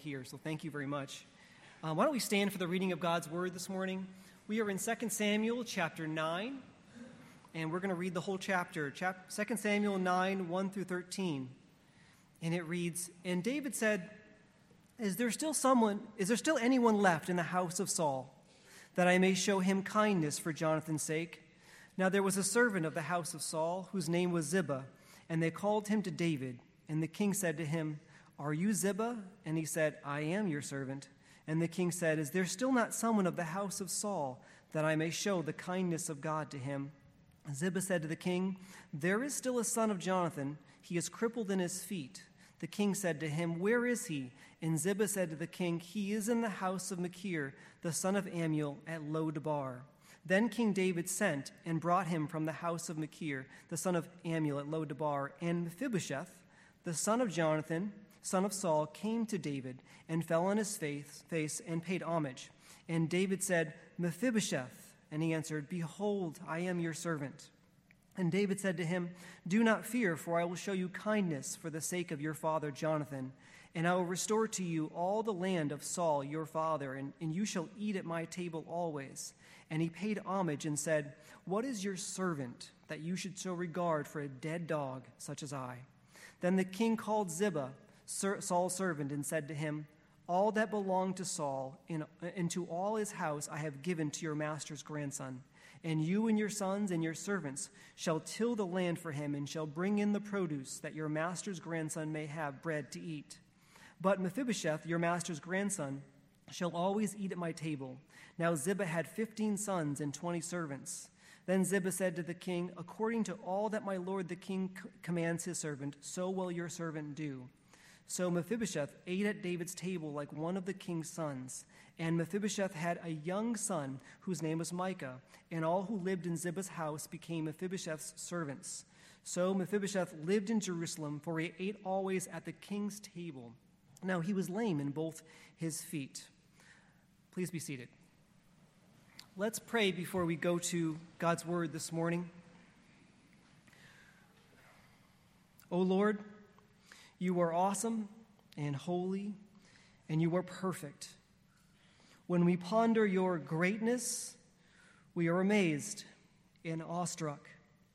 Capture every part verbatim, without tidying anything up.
hear, so thank you very much. Uh, why don't we stand for the reading of God's Word this morning? We are in Second Samuel chapter nine, and we're going to read the whole chapter, Chap- Second Samuel nine, one through thirteen. And it reads, "And David said, Is there still someone, is there still anyone left in the house of Saul, that I may show him kindness for Jonathan's sake? Now there was a servant of the house of Saul, whose name was Ziba, and they called him to David. And the king said to him, Are you Ziba? And he said, I am your servant. And the king said, Is there still not someone of the house of Saul, that I may show the kindness of God to him? Ziba said to the king, There is still a son of Jonathan. He is crippled in his feet. The king said to him, Where is he? And Ziba said to the king, He is in the house of Machir, the son of Ammiel, at Lo-debar. Then King David sent and brought him from the house of Machir, the son of Ammiel, at Lo-debar. And Mephibosheth, the son of Jonathan, son of Saul, came to David and fell on his face, face and paid homage. And David said, Mephibosheth. And he answered, Behold, I am your servant. And David said to him, Do not fear, for I will show you kindness for the sake of your father Jonathan. And I will restore to you all the land of Saul your father, and, and you shall eat at my table always. And he paid homage and said, What is your servant, that you should show regard for a dead dog such as I? Then the king called Ziba, Saul's servant, and said to him, All that belonged to Saul, and, and to all his house I have given to your master's grandson. And you and your sons and your servants shall till the land for him, and shall bring in the produce, that your master's grandson may have bread to eat. But Mephibosheth, your master's grandson, shall always eat at my table. Now Ziba had fifteen sons and twenty servants. Then Ziba said to the king, According to all that my lord the king c- commands his servant, so will your servant do. So Mephibosheth ate at David's table like one of the king's sons. And Mephibosheth had a young son whose name was Micah, and all who lived in Ziba's house became Mephibosheth's servants. So Mephibosheth lived in Jerusalem, for he ate always at the king's table. Now he was lame in both his feet." Please be seated. Let's pray before we go to God's word this morning. O Lord, you are awesome and holy, and you are perfect. When we ponder your greatness, we are amazed and awestruck.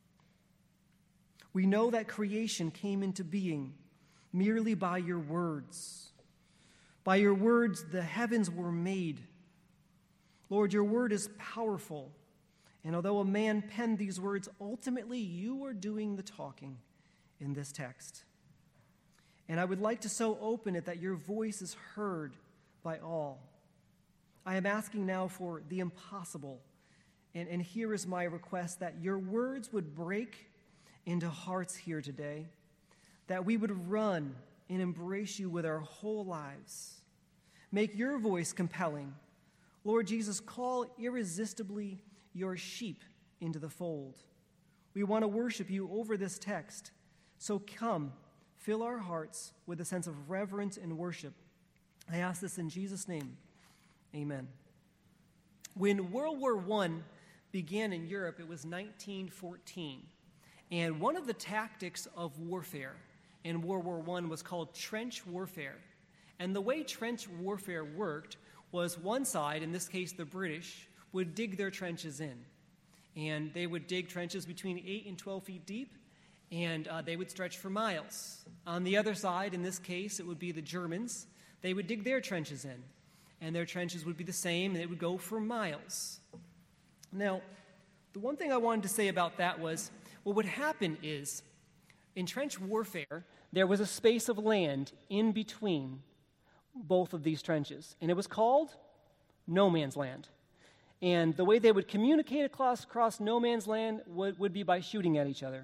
We know that creation came into being merely by your words. By your words, the heavens were made. Lord, your word is powerful, and although a man penned these words, ultimately you are doing the talking in this text. And I would like to so open it that your voice is heard by all. I am asking now for the impossible, and, and here is my request, that your words would break into hearts here today, that we would run and embrace you with our whole lives. Make your voice compelling. Lord Jesus, call irresistibly your sheep into the fold. We want to worship you over this text. So come, fill our hearts with a sense of reverence and worship. I ask this in Jesus' name. Amen. When World War One began in Europe, it was nineteen fourteen. And one of the tactics of warfare in World War One was called trench warfare. And the way trench warfare worked was one side, in this case the British, would dig their trenches in. And they would dig trenches between eight and twelve feet deep, and uh, they would stretch for miles. On the other side, in this case, it would be the Germans. They would dig their trenches in, and their trenches would be the same, and they would go for miles. Now, the one thing I wanted to say about that was, what would happen is, in trench warfare, there was a space of land in between both of these trenches, and it was called no man's land. And the way they would communicate across, across no man's land would, would be by shooting at each other.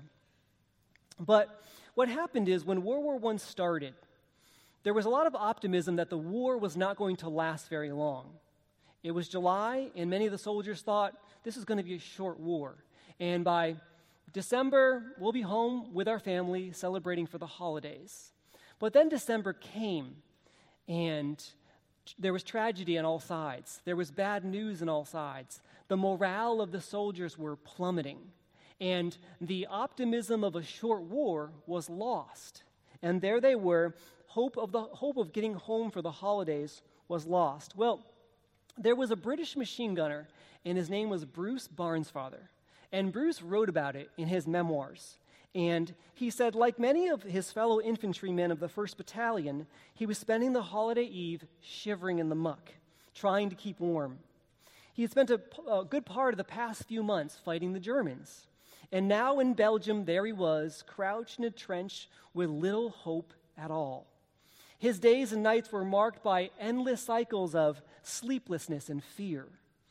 But what happened is, when World War One started, there was a lot of optimism that the war was not going to last very long. It was July, and many of the soldiers thought, this is going to be a short war. And by December, we'll be home with our family celebrating for the holidays. But then December came, and there was tragedy on all sides. There was bad news on all sides. The morale of the soldiers were plummeting, and the optimism of a short war was lost. And there they were, hope of the hope of getting home for the holidays was lost. Well, there was a British machine gunner, and his name was Bruce Bairnsfather. And Bruce wrote about it in his memoirs. And he said, like many of his fellow infantrymen of the first Battalion, he was spending the holiday eve shivering in the muck, trying to keep warm. He had spent a, a good part of the past few months fighting the Germans. And now in Belgium, there he was, crouched in a trench with little hope at all. His days and nights were marked by endless cycles of sleeplessness and fear.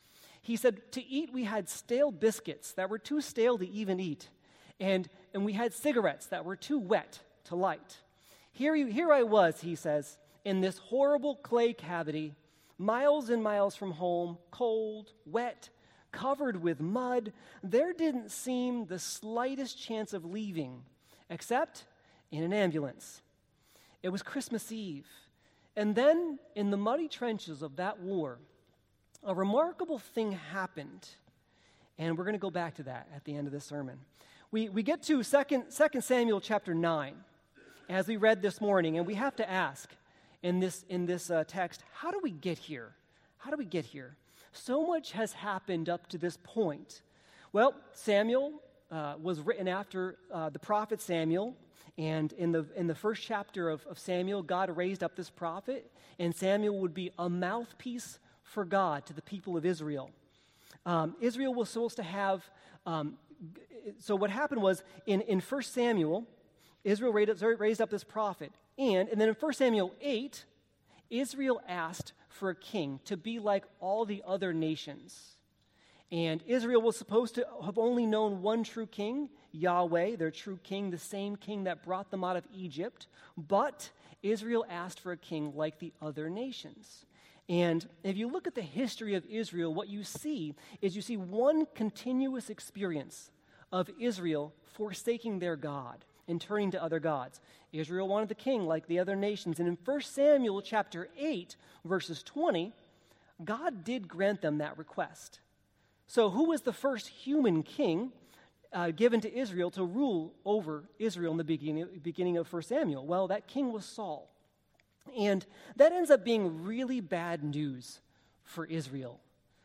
He said, to eat, we had stale biscuits that were too stale to even eat. And, and we had cigarettes that were too wet to light. Here, you, here I was, he says, in this horrible clay cavity, miles and miles from home, cold, wet, covered with mud. There didn't seem the slightest chance of leaving, except in an ambulance. It was Christmas Eve. And then, in the muddy trenches of that war, a remarkable thing happened. And we're going to go back to that at the end of this sermon. We, we get to Second Samuel chapter nine, as we read this morning, and we have to ask in this, in this uh, text, how do we get here? How do we get here? So much has happened up to this point. Well, Samuel uh, was written after uh, the prophet Samuel, and in the in the first chapter of, of Samuel, God raised up this prophet, and Samuel would be a mouthpiece for God to the people of Israel. Um, Israel was supposed to have... Um, So what happened was, in, in First Samuel, Israel raised, raised up this prophet. And, and then in First Samuel eight, Israel asked for a king to be like all the other nations. And Israel was supposed to have only known one true king, Yahweh, their true king, the same king that brought them out of Egypt. But Israel asked for a king like the other nations. And if you look at the history of Israel, what you see is you see one continuous experience of Israel forsaking their God and turning to other gods. Israel wanted the king like the other nations. And in First Samuel chapter eight, verses twenty, God did grant them that request. So who was the first human king uh, given to Israel to rule over Israel in the beginning, beginning of First Samuel? Well, that king was Saul. And that ends up being really bad news for Israel.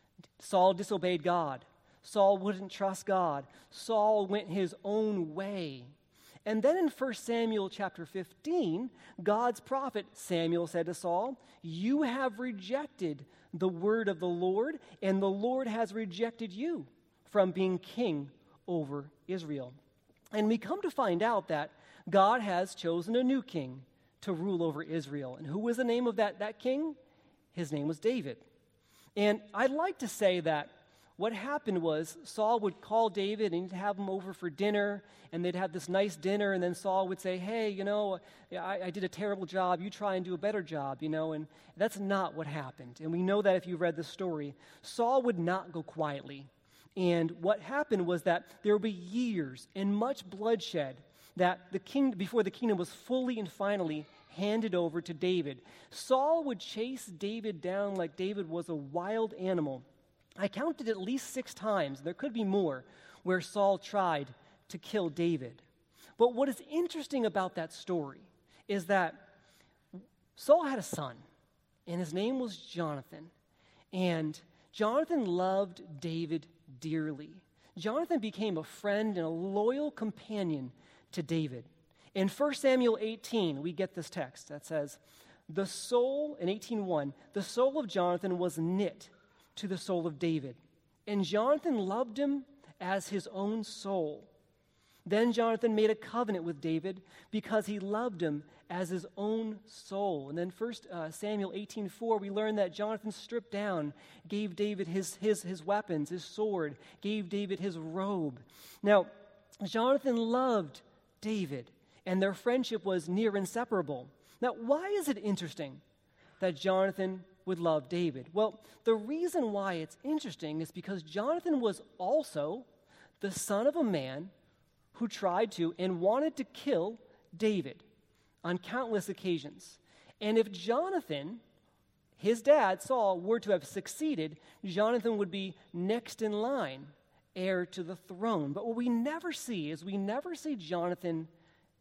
Saul disobeyed God. Saul wouldn't trust God. Saul went his own way. And then in First Samuel chapter fifteen, God's prophet Samuel said to Saul, "You have rejected the word of the Lord, and the Lord has rejected you from being king over Israel." And we come to find out that God has chosen a new king to rule over Israel. And who was the name of that, that king? His name was David. And I'd like to say that what happened was Saul would call David and he'd have him over for dinner, and they'd have this nice dinner, and then Saul would say, "Hey, you know, I, I did a terrible job. You try and do a better job," you know, and that's not what happened. And we know that if you read the story. Saul would not go quietly. And what happened was that there would be years and much bloodshed that the king, before the kingdom was fully and finally handed over to David. Saul would chase David down like David was a wild animal. I counted at least six times, there could be more, where Saul tried to kill David. But what is interesting about that story is that Saul had a son, and his name was Jonathan. And Jonathan loved David dearly. Jonathan became a friend and a loyal companion to David. In First Samuel eighteen, we get this text that says, "The soul," in eighteen one, "the soul of Jonathan was knit to the soul of David, and Jonathan loved him as his own soul. Then Jonathan made a covenant with David because he loved him as his own soul." And then First uh, Samuel eighteen four, we learn that Jonathan stripped down, gave David his, his, his weapons, his sword, gave David his robe. Now, Jonathan loved David, and their friendship was near inseparable. Now, why is it interesting that Jonathan would love David? Well, the reason why it's interesting is because Jonathan was also the son of a man who tried to and wanted to kill David on countless occasions. And if Jonathan, his dad, Saul, were to have succeeded, Jonathan would be next in line, heir to the throne. But what we never see is we never see Jonathan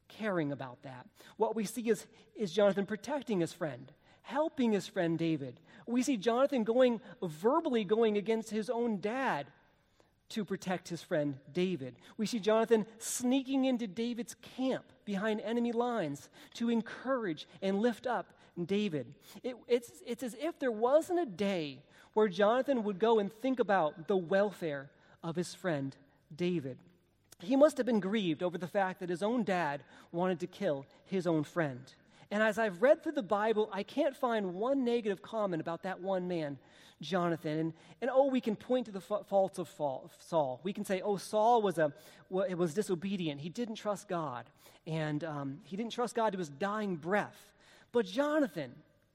caring about that. What we see is, is Jonathan protecting his friend, helping his friend David. We see Jonathan going, verbally going against his own dad to protect his friend David. We see Jonathan sneaking into David's camp behind enemy lines to encourage and lift up David. It, it's, it's as if there wasn't a day where Jonathan would go and think about the welfare of his friend David. He must have been grieved over the fact that his own dad wanted to kill his own friend. And as I've read through the Bible, I can't find one negative comment about that one man, Jonathan. And, and oh, we can point to the fa- faults of Saul. We can say, oh, Saul was a well, was disobedient. He didn't trust God. And um, he didn't trust God to his dying breath. But Jonathan,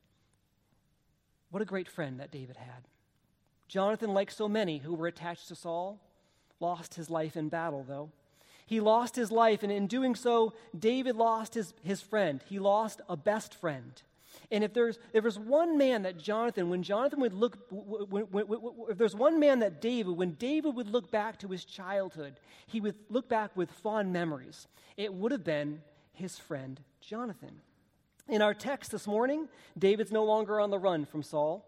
what a great friend that David had. Jonathan, like so many who were attached to Saul, lost his life in battle, though. He lost his life, and in doing so, David lost his, his friend. He lost a best friend. And if there's if there's one man that Jonathan, when Jonathan would look, when, when, when, if there's one man that David, when David would look back to his childhood, he would look back with fond memories. It would have been his friend Jonathan. In our text this morning, David's no longer on the run from Saul.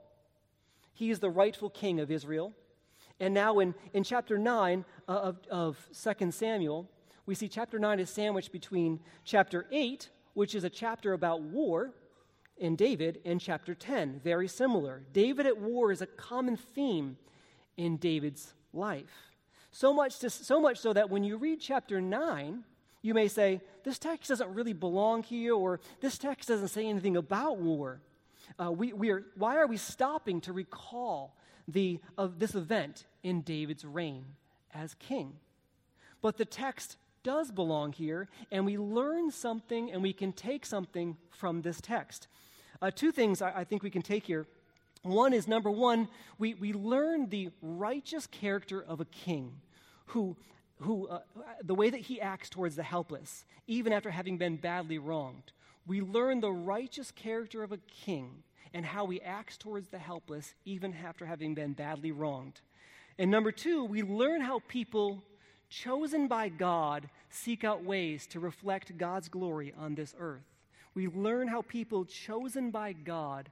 He is the rightful king of Israel. And now in, in chapter nine uh, of, of Second Samuel, we see chapter nine is sandwiched between chapter eight, which is a chapter about war in David, and chapter ten, very similar. David at war is a common theme in David's life. So much, to, so much so that when you read chapter nine, you may say, this text doesn't really belong here, or this text doesn't say anything about war. Uh, we, we are, why are we stopping to recall the of this event in David's reign as king? But the text does belong here, and we learn something, and we can take something from this text. Uh, two things I, I think we can take here. One is, number one, we, we learn the righteous character of a king who, who uh, the way that he acts towards the helpless, even after having been badly wronged. We learn the righteous character of a king and how he acts towards the helpless, even after having been badly wronged. And number two, we learn how people chosen by God seek out ways to reflect God's glory on this earth. We learn how people chosen by God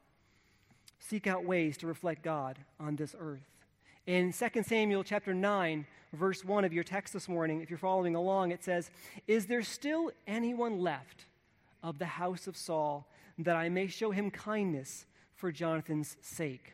seek out ways to reflect God on this earth. In Second Samuel chapter nine, verse one of your text this morning, if you're following along, it says, "Is there still anyone left of the house of Saul, that I may show him kindness for Jonathan's sake?"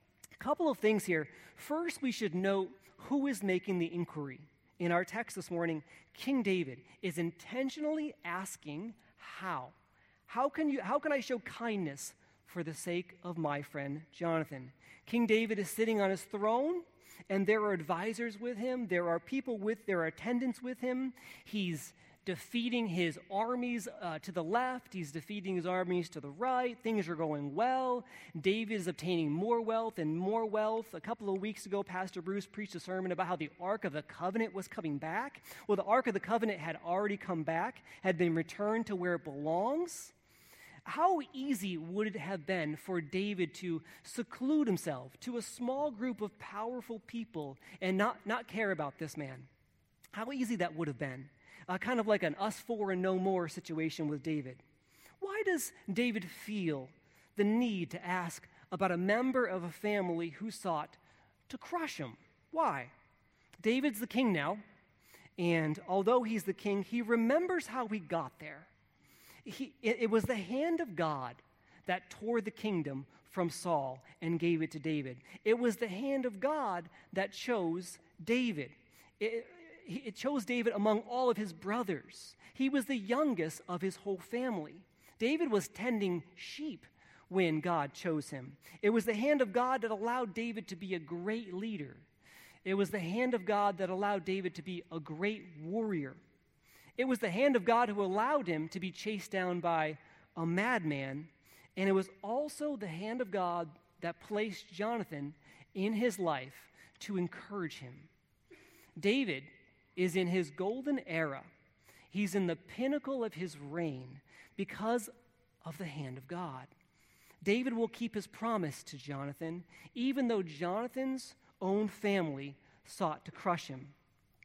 A couple of things here. First, we should note who is making the inquiry. In our text this morning, King David is intentionally asking how. How can you? How can I show kindness for the sake of my friend Jonathan? King David is sitting on his throne, and there are advisors with him. There are people with, there are attendants with him. He's defeating his armies uh, to the left. He's defeating his armies to the right. Things are going well. David is obtaining more wealth and more wealth. A couple of weeks ago, Pastor Bruce preached a sermon about how the Ark of the Covenant was coming back. Well, the Ark of the Covenant had already come back, had been returned to where it belongs. How easy would it have been for David to seclude himself to a small group of powerful people and not, not care about this man? How easy that would have been. Uh, kind of like an us four and no more situation with David. Why does David feel the need to ask about a member of a family who sought to crush him? Why? David's the king now, and although he's the king, he remembers how he got there. He, it, it was the hand of God that tore the kingdom from Saul and gave it to David. It was the hand of God that chose David. It, It chose David among all of his brothers. He was the youngest of his whole family. David was tending sheep when God chose him. It was the hand of God that allowed David to be a great leader. It was the hand of God that allowed David to be a great warrior. It was the hand of God who allowed him to be chased down by a madman. And it was also the hand of God that placed Jonathan in his life to encourage him. David is in his golden era. He's in the pinnacle of his reign because of the hand of God. David will keep his promise to Jonathan, even though Jonathan's own family sought to crush him.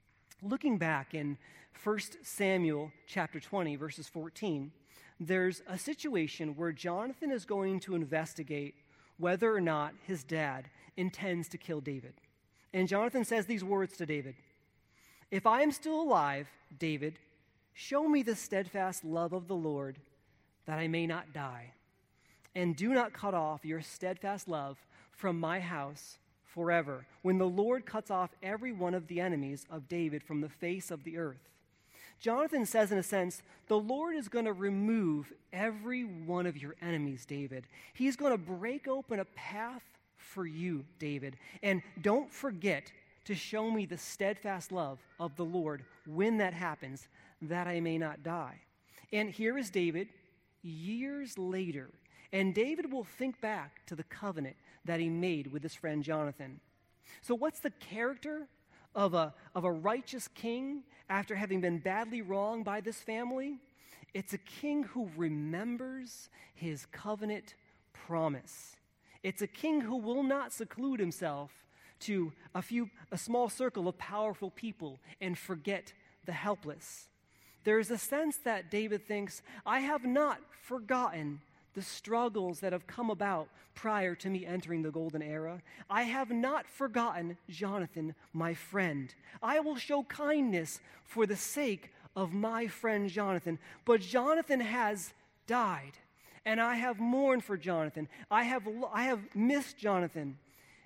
Looking back in First Samuel chapter twenty, verses fourteen, there's a situation where Jonathan is going to investigate whether or not his dad intends to kill David. And Jonathan says these words to David, "If I am still alive, David, show me the steadfast love of the Lord, that I may not die. And do not cut off your steadfast love from my house forever, when the Lord cuts off every one of the enemies of David from the face of the earth." Jonathan says, in a sense, the Lord is going to remove every one of your enemies, David. He's going to break open a path for you, David. And don't forget to show me the steadfast love of the Lord when that happens, that I may not die. And here is David years later. And David will think back to the covenant that he made with his friend Jonathan. So what's the character of a, of a righteous king after having been badly wronged by this family? It's a king who remembers his covenant promise. It's a king who will not seclude himself to a few, a small circle of powerful people and forget the helpless. There's a sense that David thinks, I have not forgotten the struggles that have come about prior to me entering the golden era. I have not forgotten Jonathan, my friend. I will show kindness for the sake of my friend Jonathan. But Jonathan has died, and I have mourned for Jonathan. I have, I have missed Jonathan.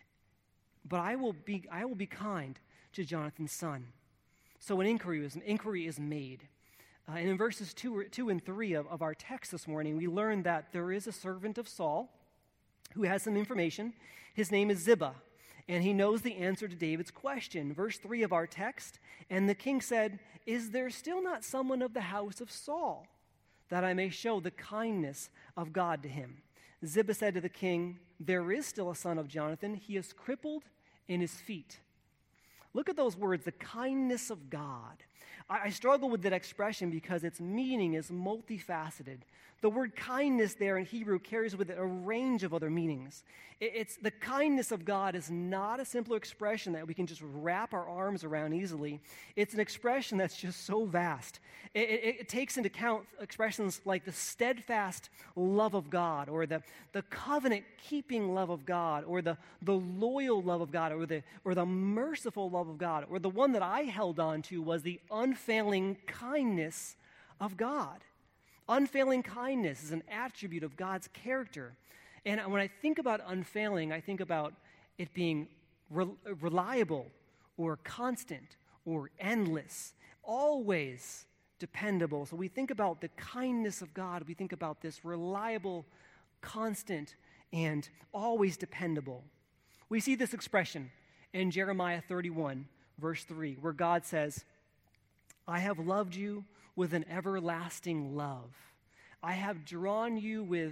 But I will be, I will be kind to Jonathan's son. So an inquiry is, an inquiry is made. Uh, and in verses two, two and three of, of our text this morning, we learn that there is a servant of Saul who has some information. His name is Ziba, and he knows the answer to David's question. Verse three of our text, "And the king said, 'Is there still not someone of the house of Saul, that I may show the kindness of God to him?' Ziba said to the king, 'There is still a son of Jonathan. He is crippled in his feet.'" Look at those words, the kindness of God. I, I struggle with that expression because its meaning is multifaceted. The word kindness there in Hebrew carries with it a range of other meanings. It, it's the kindness of God is not a simple expression that we can just wrap our arms around easily. It's an expression that's just so vast. It, it, it takes into account expressions like the steadfast love of God, or the, the covenant-keeping love of God, or the, the loyal love of God, or the, or the merciful love of God, or the one that I held on to was the unfailing kindness of God. Unfailing kindness is an attribute of God's character. And when I think about unfailing, I think about it being re- reliable or constant or endless, always dependable. So we think about the kindness of God. We think about this reliable, constant, and always dependable. We see this expression in Jeremiah thirty-one, verse three, where God says, "I have loved you with an everlasting love. I have drawn you with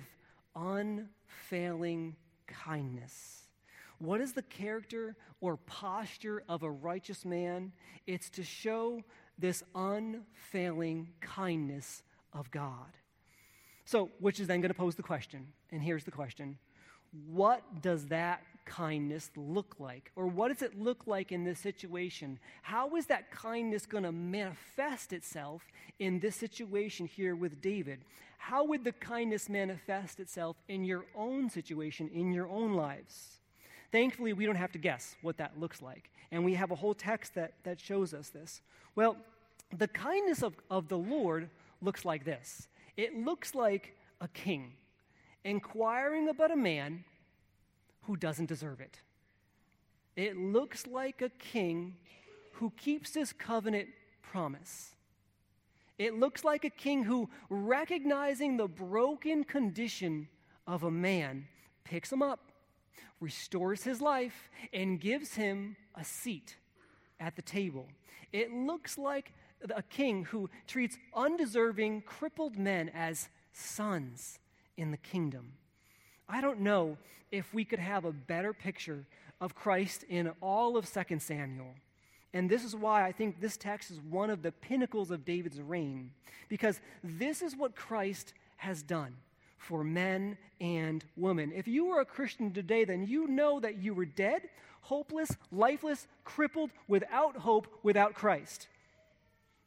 unfailing kindness." What is the character or posture of a righteous man? It's to show this unfailing kindness of God. So, which is then going to pose the question, and here's the question: what does that kindness look like? Or what does it look like in this situation? How is that kindness going to manifest itself in this situation here with David? How would the kindness manifest itself in your own situation, in your own lives? Thankfully, we don't have to guess what that looks like. And we have a whole text that, that shows us this. Well, the kindness of, of the Lord looks like this. It looks like a king inquiring about a man who doesn't deserve it. It looks like a king who keeps his covenant promise. It looks like a king who, recognizing the broken condition of a man, picks him up, restores his life, and gives him a seat at the table. It looks like a king who treats undeserving, crippled men as sons in the kingdom. I don't know if we could have a better picture of Christ in all of Second Samuel. And this is why I think this text is one of the pinnacles of David's reign, because this is what Christ has done for men and women. If you were a Christian today, then you know that you were dead, hopeless, lifeless, crippled, without hope, without Christ.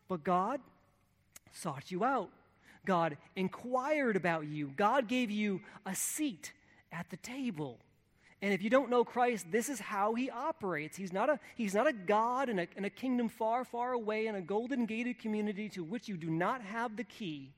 But God sought you out. God inquired about you. God gave you a seat at the table. And if you don't know Christ, this is how he operates. He's not a, he's not a God in a, in a kingdom far, far away in a golden gated community to which you do not have the key.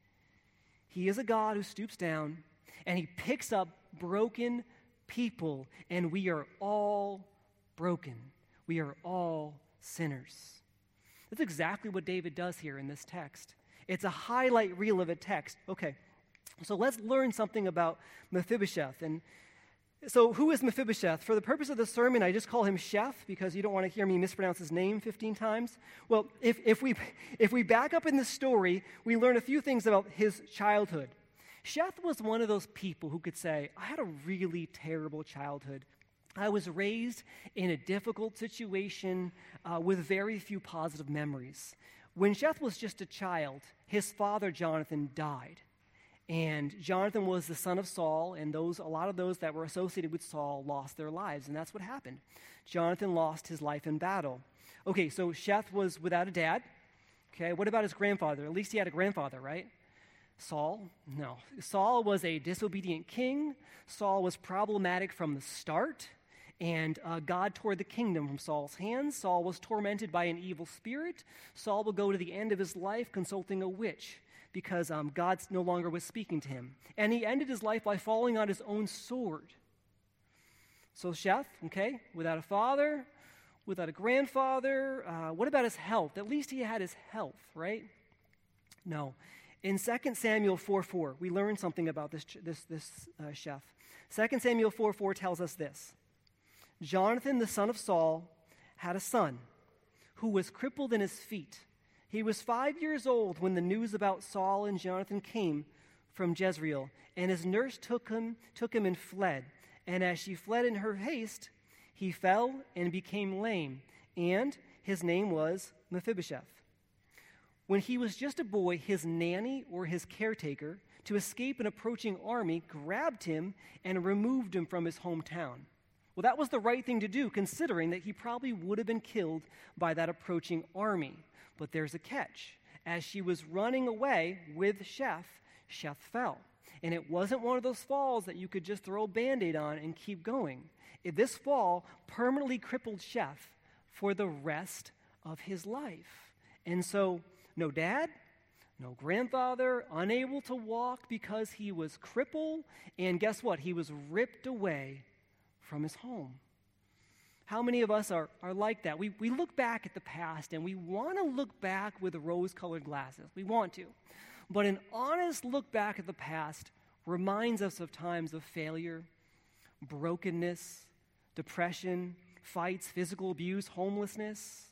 He is a God who stoops down and he picks up broken people, and we are all broken. We are all sinners. That's exactly what David does here in this text. It's a highlight reel of a text. Okay, so let's learn something about Mephibosheth. And so who is Mephibosheth? For the purpose of the sermon, I just call him Sheth because you don't want to hear me mispronounce his name fifteen times. Well, if, if, we, if we back up in the story, we learn a few things about his childhood. Sheth was one of those people who could say, I had a really terrible childhood. I was raised in a difficult situation uh, with very few positive memories. When Sheth was just a child, his father, Jonathan, died. And Jonathan was the son of Saul, and those a lot of those that were associated with Saul lost their lives, and that's what happened. Jonathan lost his life in battle. Okay, so Sheth was without a dad. Okay, what about his grandfather? At least he had a grandfather, right? Saul? No. Saul was a disobedient king. Saul was problematic from the start, and uh, God tore the kingdom from Saul's hands. Saul was tormented by an evil spirit. Saul will go to the end of his life consulting a witch because um, God no longer was speaking to him. And he ended his life by falling on his own sword. So Sheth, okay, without a father, without a grandfather. Uh, what about his health? At least he had his health, right? No. In Second Samuel four four, we learn something about this this this uh, Sheth. Second Samuel four four tells us this. Jonathan, the son of Saul, had a son who was crippled in his feet. He was five years old when the news about Saul and Jonathan came from Jezreel, and his nurse took him, took him and fled. And as she fled in her haste, he fell and became lame, and his name was Mephibosheth. When he was just a boy, his nanny or his caretaker, to escape an approaching army, grabbed him and removed him from his hometown. Well, that was the right thing to do, considering that he probably would have been killed by that approaching army. But there's a catch. As she was running away with Sheth, Sheth fell. And it wasn't one of those falls that you could just throw a Band-Aid on and keep going. This fall permanently crippled Sheth for the rest of his life. And so, no dad, no grandfather, unable to walk because he was crippled, and guess what? He was ripped away from his home. How many of us are, are like that? We, we look back at the past, and we want to look back with rose-colored glasses. We want to. But an honest look back at the past reminds us of times of failure, brokenness, depression, fights, physical abuse, homelessness.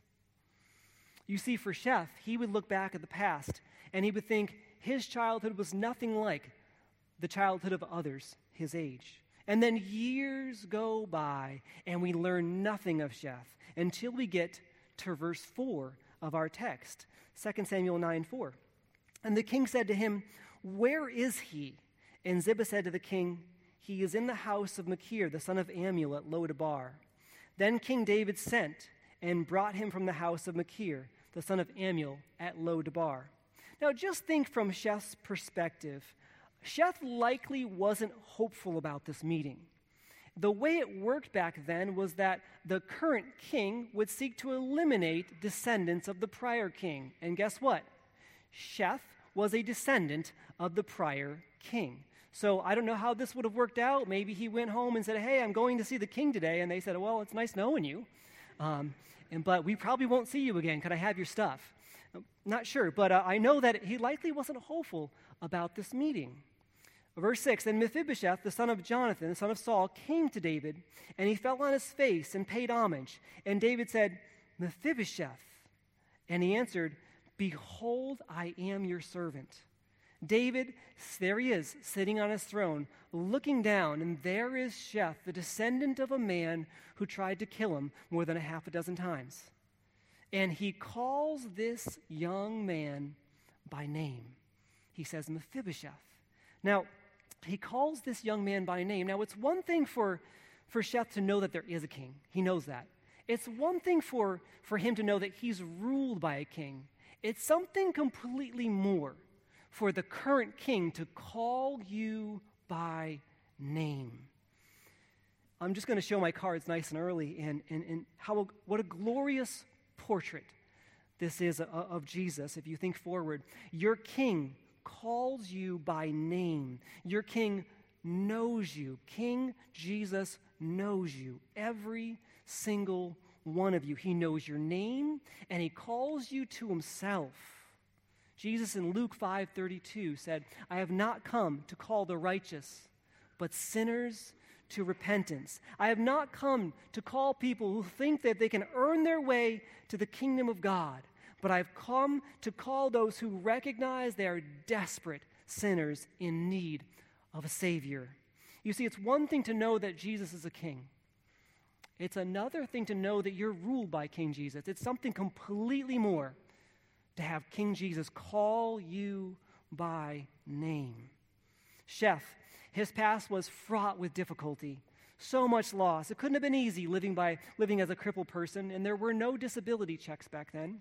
You see, for Sheth, he would look back at the past, and he would think his childhood was nothing like the childhood of others his age. And then years go by, and we learn nothing of Sheth until we get to verse four of our text, Second Samuel nine four. And the king said to him, "Where is he?" And Ziba said to the king, "He is in the house of Machir, the son of Ammiel, at Lo-debar." Then King David sent and brought him from the house of Machir, the son of Ammiel, at Lo-debar. Now just think from Sheth's perspective. Sheth likely wasn't hopeful about this meeting. The way it worked back then was that the current king would seek to eliminate descendants of the prior king. And guess what? Sheth was a descendant of the prior king. So I don't know how this would have worked out. Maybe he went home and said, "Hey, I'm going to see the king today." And they said, "Well, it's nice knowing you, um, and but we probably won't see you again. Can I have your stuff?" Not sure, but uh, I know that he likely wasn't hopeful about this meeting. Verse six, "Then Mephibosheth, the son of Jonathan, the son of Saul, came to David, and he fell on his face and paid homage. And David said, 'Mephibosheth.' And he answered, 'Behold, I am your servant.' David, there he is, sitting on his throne, looking down, and there is Sheth, the descendant of a man who tried to kill him more than a half a dozen times. And he calls this young man by name. He says, Mephibosheth. Now, he calls this young man by name. Now, it's one thing for, for Sheth to know that there is a king. He knows that. It's one thing for, for him to know that he's ruled by a king. It's something completely more for the current king to call you by name. I'm just going to show my cards nice and early, and, and, and how what a glorious portrait this is of Jesus. If you think forward, your king calls you by name. Your king knows you. King Jesus knows you. Every single one of you. He knows your name, and he calls you to himself. Jesus in Luke five thirty-two said, I have not come to call the righteous, but sinners to repentance. I have not come to call people who think that they can earn their way to the kingdom of God, but I've come to call those who recognize they are desperate sinners in need of a Savior. You see, it's one thing to know that Jesus is a king. It's another thing to know that you're ruled by King Jesus. It's something completely more to have King Jesus call you by name. Sheth, his past was fraught with difficulty, so much loss. It couldn't have been easy living by living as a crippled person, and there were no disability checks back then.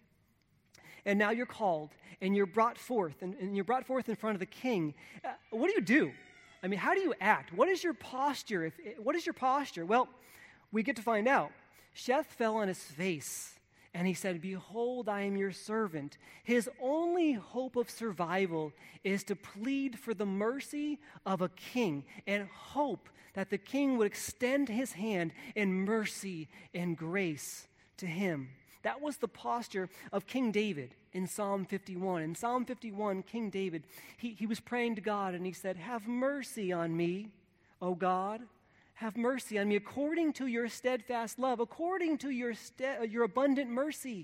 And now you're called, and you're brought forth, and, and you're brought forth in front of the king. Uh, what do you do? I mean, how do you act? What is your posture? If, what is your posture? Well, we get to find out. Sheth fell on his face, and he said, Behold, I am your servant. His only hope of survival is to plead for the mercy of a king and hope that the king would extend his hand in mercy and grace to him. That was the posture of King David in Psalm fifty-one. In Psalm fifty-one, King David, he, he was praying to God, and he said, Have mercy on me, O God. Have mercy on me according to your steadfast love, according to your, ste- your abundant mercy.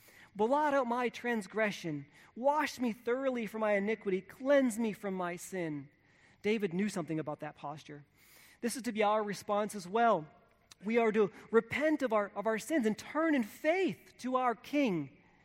Blot out my transgression. Wash me thoroughly from my iniquity. Cleanse me from my sin. David knew something about that posture. This is to be our response as well. We are to repent of our, of our sins and turn in faith to our King,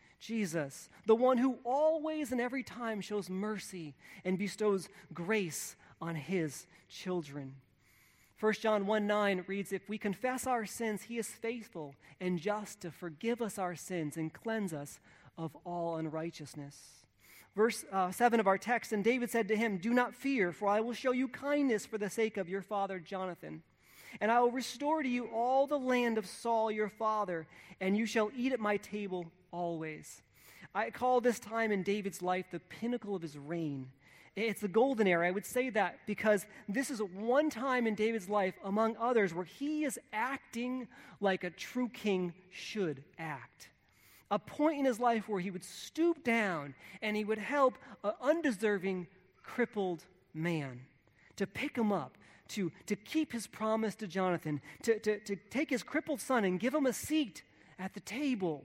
Jesus, the one who always and every time shows mercy and bestows grace on his children. First John one nine reads, If we confess our sins, he is faithful and just to forgive us our sins and cleanse us of all unrighteousness. Verse uh, seven of our text, And David said to him, Do not fear, for I will show you kindness for the sake of your father Jonathan. And I will restore to you all the land of Saul your father, and you shall eat at my table always. I call this time in David's life the pinnacle of his reign. It's the golden era. I would say that because this is one time in David's life, among others, where he is acting like a true king should act. A point in his life where he would stoop down and he would help an undeserving, crippled man to pick him up, to, to keep his promise to Jonathan, to, to, to take his crippled son and give him a seat at the table.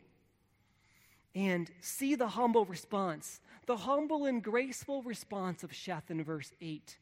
And see the humble response, the humble and graceful response of Sheth in verse eight.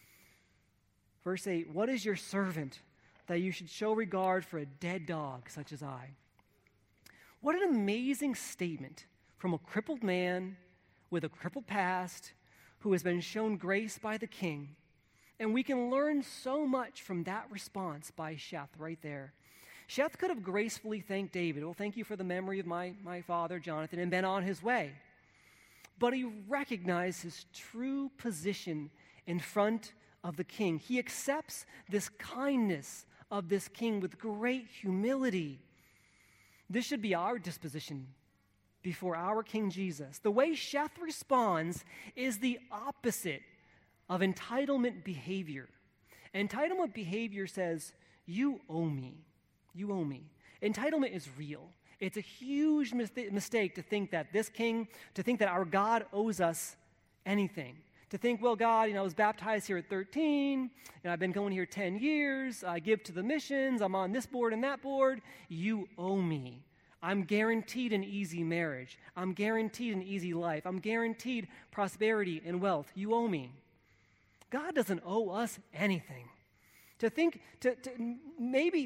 Verse eight, What is your servant that you should show regard for a dead dog such as I? What an amazing statement from a crippled man with a crippled past who has been shown grace by the king. And we can learn so much from that response by Sheth right there. Sheth could have gracefully thanked David. Well, thank you for the memory of my, my father, Jonathan, and been on his way. But he recognized his true position in front of the king. He accepts this kindness of this king with great humility. This should be our disposition before our King Jesus. The way Sheth responds is the opposite of entitlement behavior. Entitlement behavior says, you owe me. You owe me. Entitlement is real. It's a huge mis- mistake to think that this king, to think that our God owes us anything. To think, well, God, you know, I was baptized here at thirteen, and I've been going here ten years. I give to the missions. I'm on this board and that board. You owe me. I'm guaranteed an easy marriage. I'm guaranteed an easy life. I'm guaranteed prosperity and wealth. You owe me. God doesn't owe us anything. To think, to, to maybe,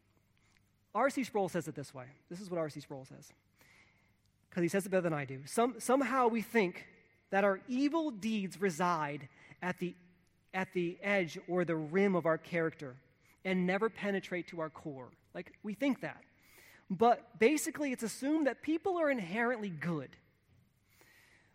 R C Sproul says it this way. This is what R C Sproul says, because he says it better than I do. Some, somehow we think that our evil deeds reside at the, at the edge or the rim of our character and never penetrate to our core. Like, we think that. But basically, it's assumed that people are inherently good.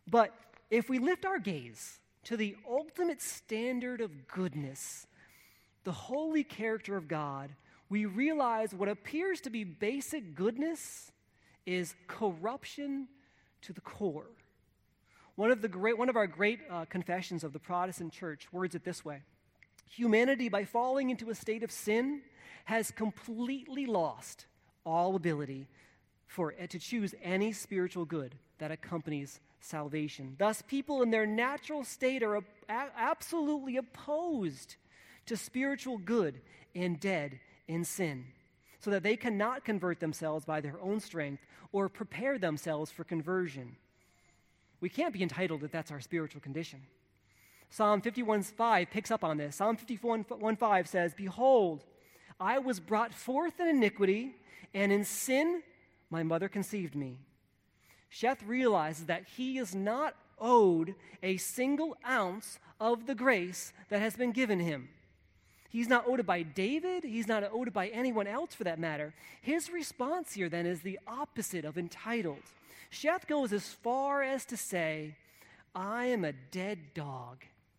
But if we lift our gaze to the ultimate standard of goodness, the holy character of God, we realize what appears to be basic goodness is corruption to the core. One of the great, one of our great uh, confessions of the Protestant church words it this way: humanity, by falling into a state of sin, has completely lost all ability for uh, to choose any spiritual good that accompanies salvation. Thus, people in their natural state are a- absolutely opposed to spiritual good and dead in sin, so that they cannot convert themselves by their own strength or prepare themselves for conversion. We can't be entitled that that's our spiritual condition. Psalm fifty-one five picks up on this. Psalm fifty-one five says, "Behold, I was brought forth in iniquity, and in sin my mother conceived me." Sheth realizes that he is not owed a single ounce of the grace that has been given him. He's not owed it by David. He's not owed it by anyone else for that matter. His response here then is the opposite of entitled. Sheth goes as far as to say, "I am a dead dog.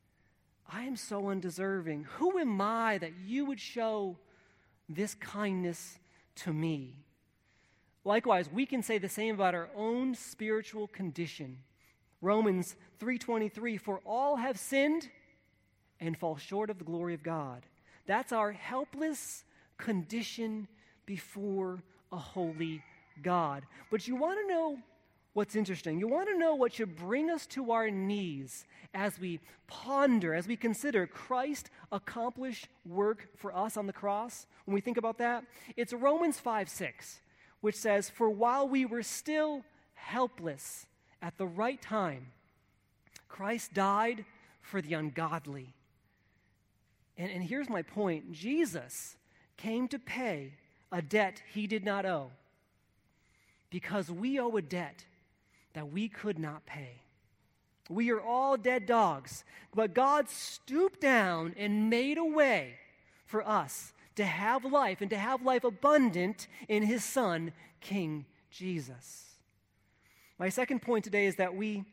I am so undeserving. Who am I that you would show this kindness to me?" Likewise, we can say the same about our own spiritual condition. Romans three twenty-three, "For all have sinned and fall short of the glory of God." That's our helpless condition before a holy God. But you want to know what's interesting? You want to know what should bring us to our knees as we ponder, as we consider Christ's accomplished work for us on the cross? When we think about that, it's Romans five six, which says, "For while we were still helpless at the right time, Christ died for the ungodly." And, and here's my point. Jesus came to pay a debt he did not owe because we owe a debt that we could not pay. We are all dead dogs, but God stooped down and made a way for us to have life and to have life abundant in his Son, King Jesus. My second point today is that we,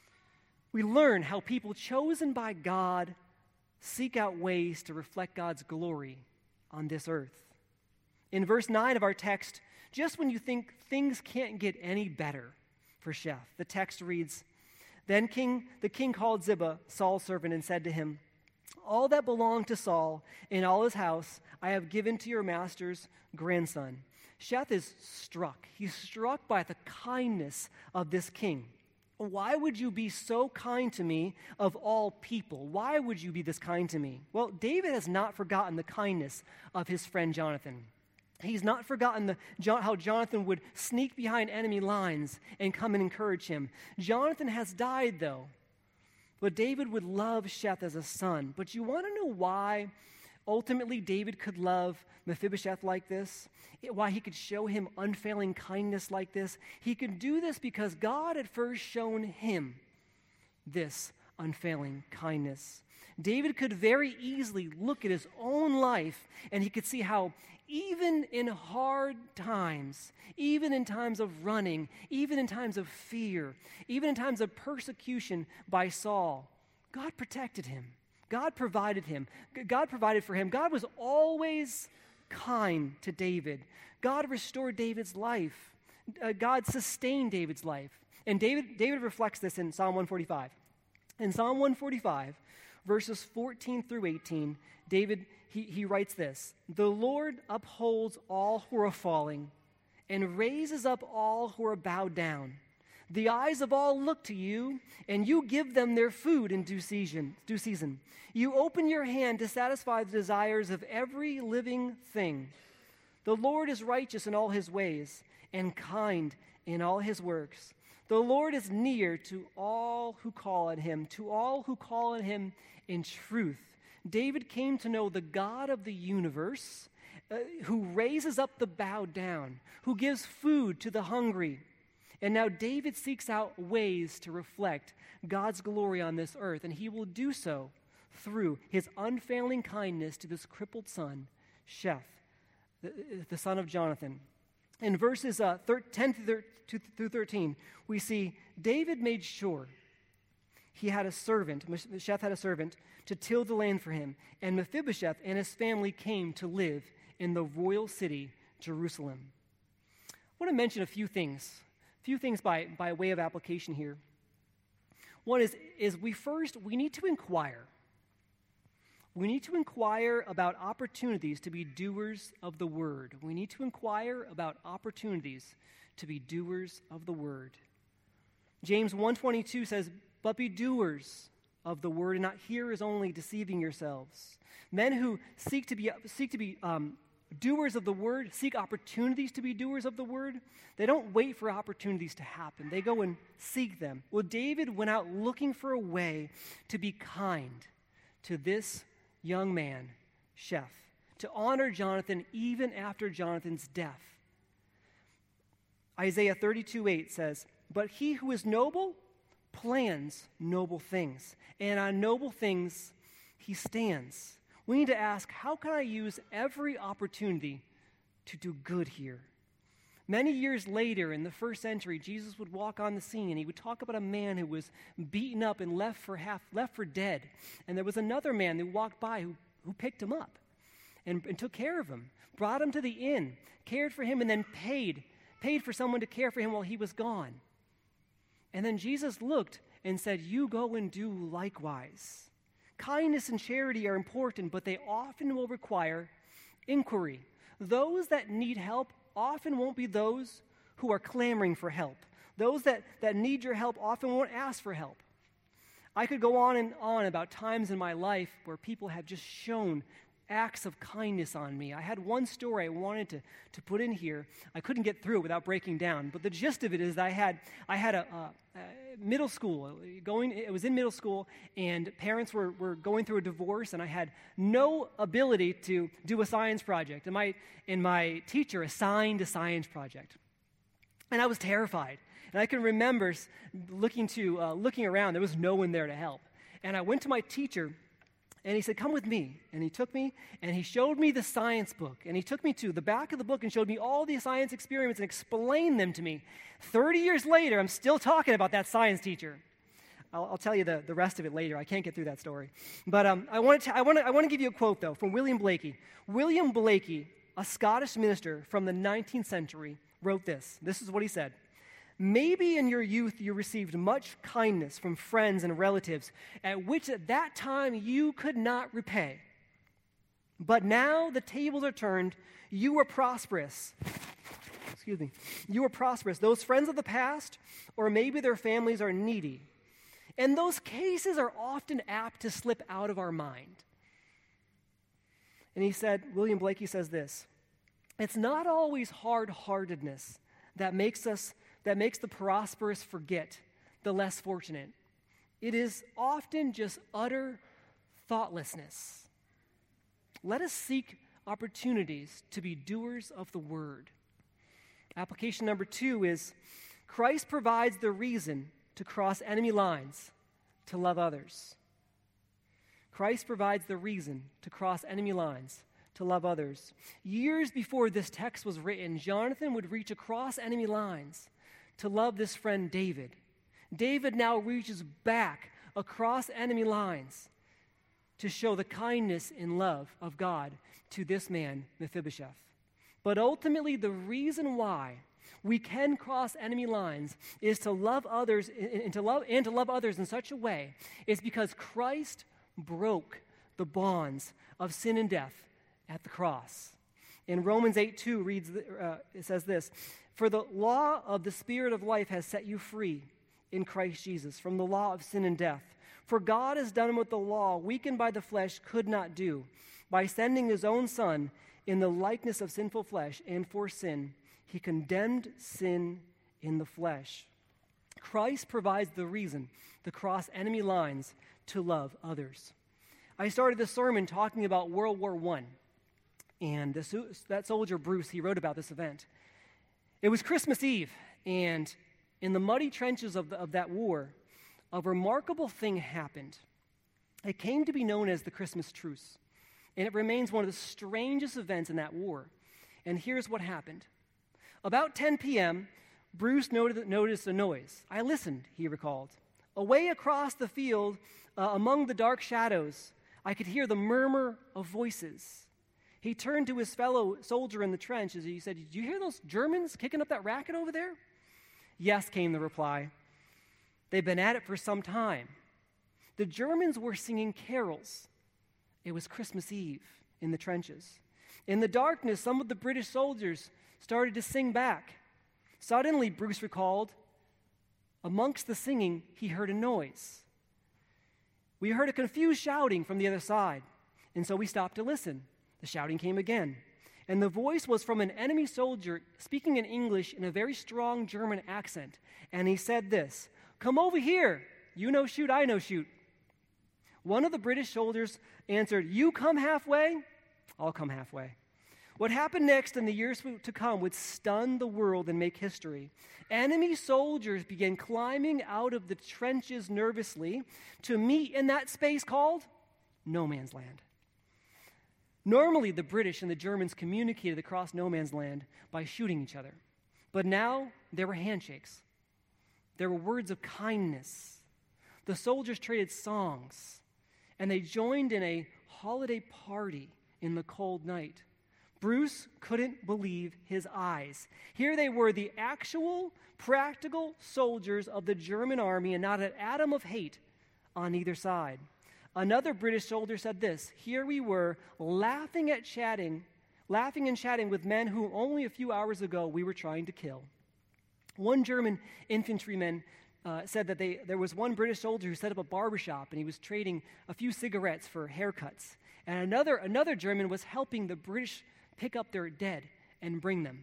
we learn how people chosen by God seek out ways to reflect God's glory on this earth. In verse nine of our text, just when you think things can't get any better for Sheth, the text reads, "Then king, the king called Ziba, Saul's servant, and said to him, 'All that belonged to Saul and all his house I have given to your master's grandson.'" Sheth is struck. He's struck by the kindness of this king. "Why would you be so kind to me of all people? Why would you be this kind to me?" Well, David has not forgotten the kindness of his friend Jonathan. He's not forgotten the, how Jonathan would sneak behind enemy lines and come and encourage him. Jonathan has died, though. But David would love Sheth as a son. But you want to know why ultimately David could love Mephibosheth like this? Why he could show him unfailing kindness like this? He could do this because God had first shown him this unfailing kindness. David could very easily look at his own life and he could see how even in hard times, even in times of running, even in times of fear, even in times of persecution by Saul, God protected him. God provided him. God provided for him. God was always kind to David. God restored David's life. Uh, God sustained David's life. And David, David reflects this in Psalm one forty-five. In Psalm one forty-five, verses fourteen through eighteen, David, he, he writes this: "The Lord upholds all who are falling and raises up all who are bowed down. The eyes of all look to you, and you give them their food in due season. Due season. You open your hand to satisfy the desires of every living thing. The Lord is righteous in all his ways and kind in all his works. The Lord is near to all who call on him, to all who call on him in truth." David came to know the God of the universe, uh, who raises up the bowed down, who gives food to the hungry. And now David seeks out ways to reflect God's glory on this earth, and he will do so through his unfailing kindness to this crippled son, Sheth, the, the son of Jonathan. In verses uh, ten through thirteen, we see David made sure he had a servant, Mephibosheth had a servant, to till the land for him, and Mephibosheth and his family came to live in the royal city, Jerusalem. I want to mention a few things, a few things by, by way of application here. One is, is we first, we need to inquire. We need to inquire about opportunities to be doers of the word. We need to inquire about opportunities to be doers of the word. James one twenty-two says, "But be doers of the word and not hearers only, deceiving yourselves." Men who seek to be seek to be um, doers of the word, seek opportunities to be doers of the word. They don't wait for opportunities to happen. They go and seek them. Well, David went out looking for a way to be kind to this young man, Sheth, to honor Jonathan even after Jonathan's death. Isaiah thirty-two eight says, "But he who is noble plans noble things, and on noble things he stands." We need to ask, how can I use every opportunity to do good here? Many years later, in the first century, Jesus would walk on the scene, and he would talk about a man who was beaten up and left for half, left for dead. And there was another man who walked by who, who picked him up and, and took care of him, brought him to the inn, cared for him, and then paid, paid for someone to care for him while he was gone. And then Jesus looked and said, "You go and do likewise." Kindness and charity are important, but they often will require inquiry. Those that need help often won't be those who are clamoring for help. Those that, that need your help often won't ask for help. I could go on and on about times in my life where people have just shown acts of kindness on me. I had one story I wanted to, to put in here. I couldn't get through it without breaking down, but the gist of it is I had I had a, a, a middle school, going, it was in middle school, and parents were, were going through a divorce, and I had no ability to do a science project, and my, and my teacher assigned a science project. And I was terrified, and I can remember looking, to, uh, looking around, there was no one there to help. And I went to my teacher, and he said, "Come with me." And he took me, and he showed me the science book. And he took me to the back of the book and showed me all the science experiments and explained them to me. Thirty years later, I'm still talking about that science teacher. I'll, I'll tell you the, the rest of it later. I can't get through that story. But um, I want to I want to I want to give you a quote, though, from William Blakey. William Blakey, a Scottish minister from the nineteenth century, wrote this. This is what he said. "Maybe in your youth you received much kindness from friends and relatives, at which at that time you could not repay. But now the tables are turned, you are prosperous." Excuse me. "You are prosperous. Those friends of the past, or maybe their families, are needy. And those cases are often apt to slip out of our mind." And he said, William Blakey says this, "It's not always hard-heartedness that makes us that makes the prosperous forget the less fortunate. It is often just utter thoughtlessness. Let us seek opportunities to be doers of the word." Application number two is, Christ provides the reason to cross enemy lines to love others. Christ provides the reason to cross enemy lines to love others. Years before this text was written, Jonathan would reach across enemy lines to love this friend David. David now reaches back across enemy lines to show the kindness and love of God to this man, Mephibosheth. But ultimately, the reason why we can cross enemy lines is to love others and to love and to love others in such a way is because Christ broke the bonds of sin and death at the cross. In Romans eight two reads uh, it says this, "For the law of the Spirit of life has set you free in Christ Jesus from the law of sin and death. For God has done what the law, weakened by the flesh, could not do, by sending his own Son in the likeness of sinful flesh, and for sin, he condemned sin in the flesh." Christ provides the reason to cross enemy lines to love others. I started this sermon talking about World War One, and this, that soldier, Bruce, he wrote about this event. It was Christmas Eve, and in the muddy trenches of, the, of that war, a remarkable thing happened. It came to be known as the Christmas Truce, and it remains one of the strangest events in that war. And here's what happened. About ten p.m., Bruce noted, noticed a noise. "I listened," he recalled. Away across the field, uh, among the dark shadows, I could hear the murmur of voices. He turned to his fellow soldier in the trench as he said, "Did you hear those Germans kicking up that racket over there?" "Yes," came the reply. "They've been at it for some time." The Germans were singing carols. It was Christmas Eve in the trenches. In the darkness, some of the British soldiers started to sing back. Suddenly, Bruce recalled, amongst the singing, he heard a noise. We heard a confused shouting from the other side, and so we stopped to listen. The shouting came again, and the voice was from an enemy soldier speaking in English in a very strong German accent, and he said this, "Come over here. You know shoot, I know shoot." One of the British soldiers answered, "You come halfway, I'll come halfway." What happened next in the years to come would stun the world and make history. Enemy soldiers began climbing out of the trenches nervously to meet in that space called no man's land. Normally, the British and the Germans communicated across no man's land by shooting each other. But now, there were handshakes. There were words of kindness. The soldiers traded songs, and they joined in a holiday party in the cold night. Bruce couldn't believe his eyes. Here they were, the actual, practical soldiers of the German army, and not an atom of hate on either side. Another British soldier said this, "Here we were, laughing at chatting, laughing and chatting with men who only a few hours ago we were trying to kill." One German infantryman uh, said that they, there was one British soldier who set up a barbershop, and he was trading a few cigarettes for haircuts. And another, another German was helping the British pick up their dead and bring them.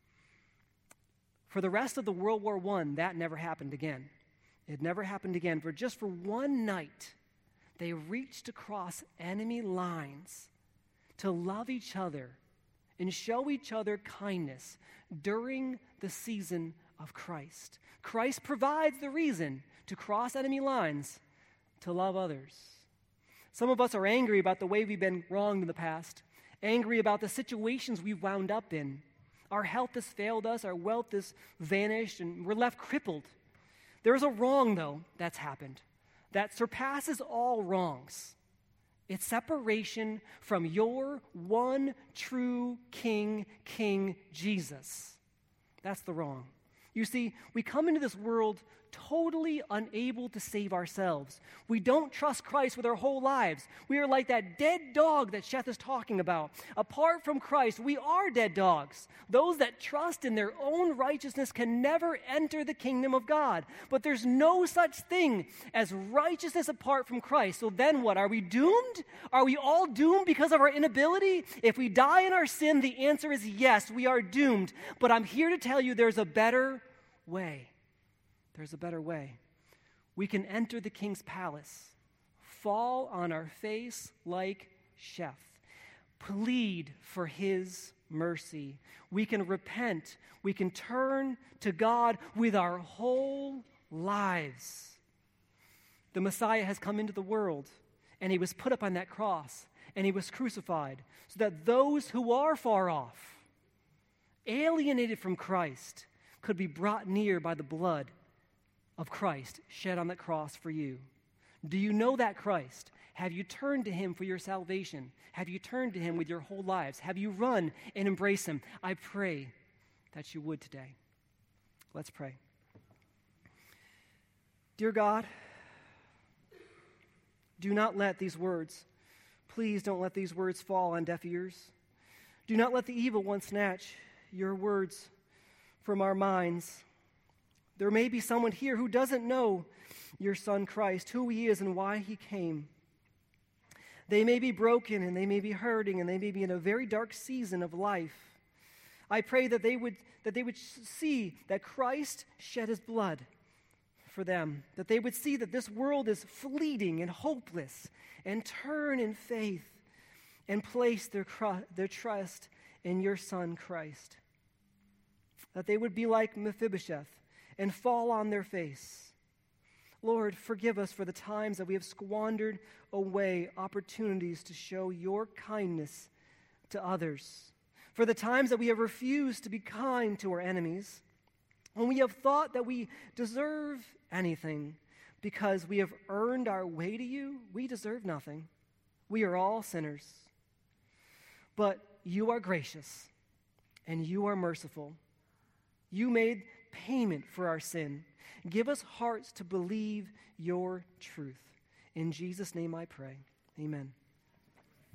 For the rest of the World War One, that never happened again. It never happened again. For just for one night, they reached across enemy lines to love each other and show each other kindness during the season of Christ. Christ provides the reason to cross enemy lines to love others. Some of us are angry about the way we've been wronged in the past, angry about the situations we've wound up in. Our health has failed us, our wealth has vanished, and we're left crippled. There's a wrong, though, that's happened that surpasses all wrongs. It's separation from your one true King, King Jesus. That's the wrong. You see, we come into this world totally unable to save ourselves. We don't trust Christ with our whole lives. We are like that dead dog that Sheth is talking about. Apart from Christ, we are dead dogs. Those that trust in their own righteousness can never enter the kingdom of God. But there's no such thing as righteousness apart from Christ. So then what? Are we doomed? Are we all doomed because of our inability? If we die in our sin, the answer is yes, we are doomed. But I'm here to tell you there's a better way. There's a better way. We can enter the king's palace, fall on our face like Sheth, plead for his mercy. We can repent. We can turn to God with our whole lives. The Messiah has come into the world, and he was put up on that cross, and he was crucified, so that those who are far off, alienated from Christ, could be brought near by the blood of Christ shed on that cross for you. Do you know that Christ? Have you turned to him for your salvation? Have you turned to him with your whole lives? Have you run and embraced him? I pray that you would today. Let's pray. Dear God, do not let these words, please don't let these words fall on deaf ears. Do not let the evil one snatch your words from our minds. There may be someone here who doesn't know your Son Christ, who he is and why he came. They may be broken and they may be hurting and they may be in a very dark season of life. I pray that they would that they would see that Christ shed his blood for them, that they would see that this world is fleeting and hopeless, and turn in faith and place their, cru- their trust in your Son Christ. That they would be like Mephibosheth and fall on their face. Lord, forgive us for the times that we have squandered away opportunities to show your kindness to others, for the times that we have refused to be kind to our enemies, when we have thought that we deserve anything because we have earned our way to you, we deserve nothing. We are all sinners. But you are gracious, and you are merciful. You made payment for our sin. Give us hearts to believe your truth. In Jesus' name I pray. Amen.